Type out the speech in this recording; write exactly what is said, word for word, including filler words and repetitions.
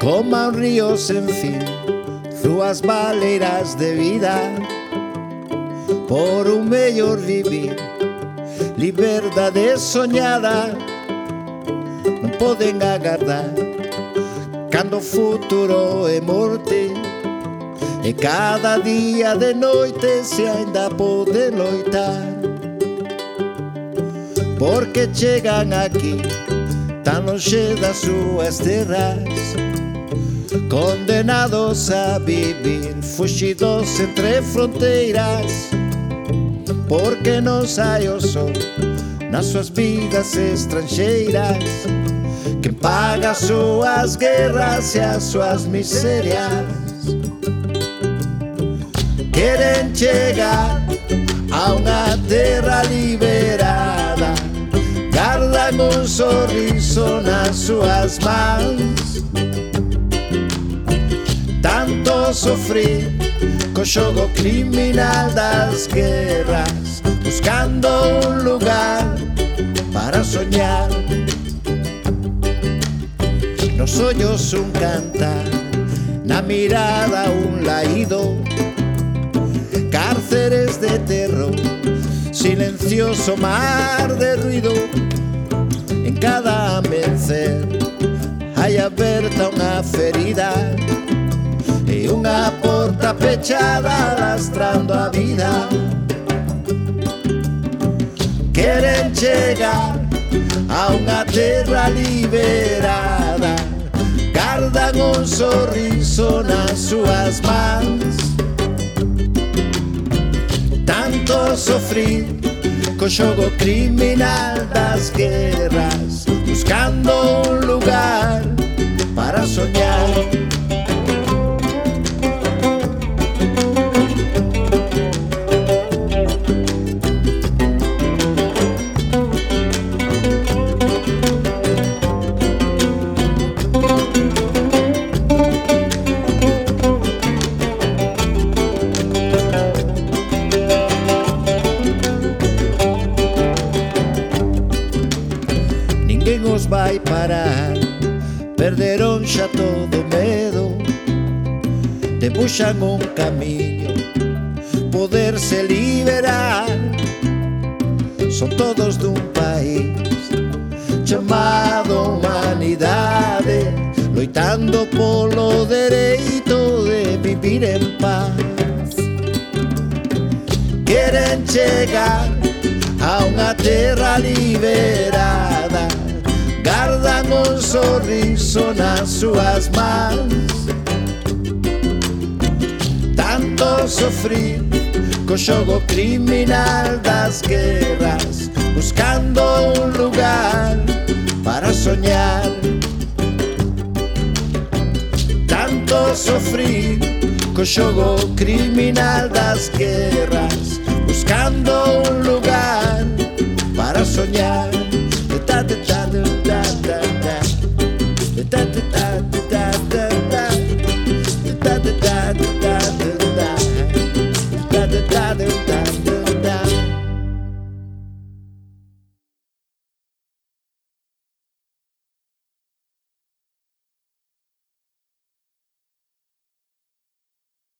Como un río sen fin, súas baleiras de vida, por un mellor vivir, liberdade soñada, non poden agardar cando o futuro é morte, e cada día de noite se ainda pode loitar, porque chegan aquí tan lonxe das súas terras, condenados a vivir fuxidos entre fronteiras, porque non sai o sol nas súas vidas estranxeiras. Quen paga as súas guerras e as súas miserias. Queren chegar a unha terra liberada, gardan un sorriso nas súas mans. Tanto sofrir co xogo criminal das guerras, buscando un lugar para soñar. Nos ollos un cantar, na mirada un laído, cárceres de terror, silencioso mar de ruido. En cada amencer hai aberta unha ferida e unha porta pechada lastrando a vida. Queren chegar a unha terra liberada, gardan un sorriso nas súas mans. Tanto sofrir co xogo criminal das guerras, buscando un lugar para soñar. Ninguén os vai parar, perderon xa todo medo, debuxan un camiño, poderse liberar. Son todos dun país chamado humanidade, loitando polo dereito de vivir en paz. Queren chegar a unha terra liberada, gardan un sorriso nas súas mans. Tanto sofrir co xogo criminal das guerras, buscando un lugar para soñar. Tanto sofrir co xogo criminal das guerras, buscando un lugar para soñar.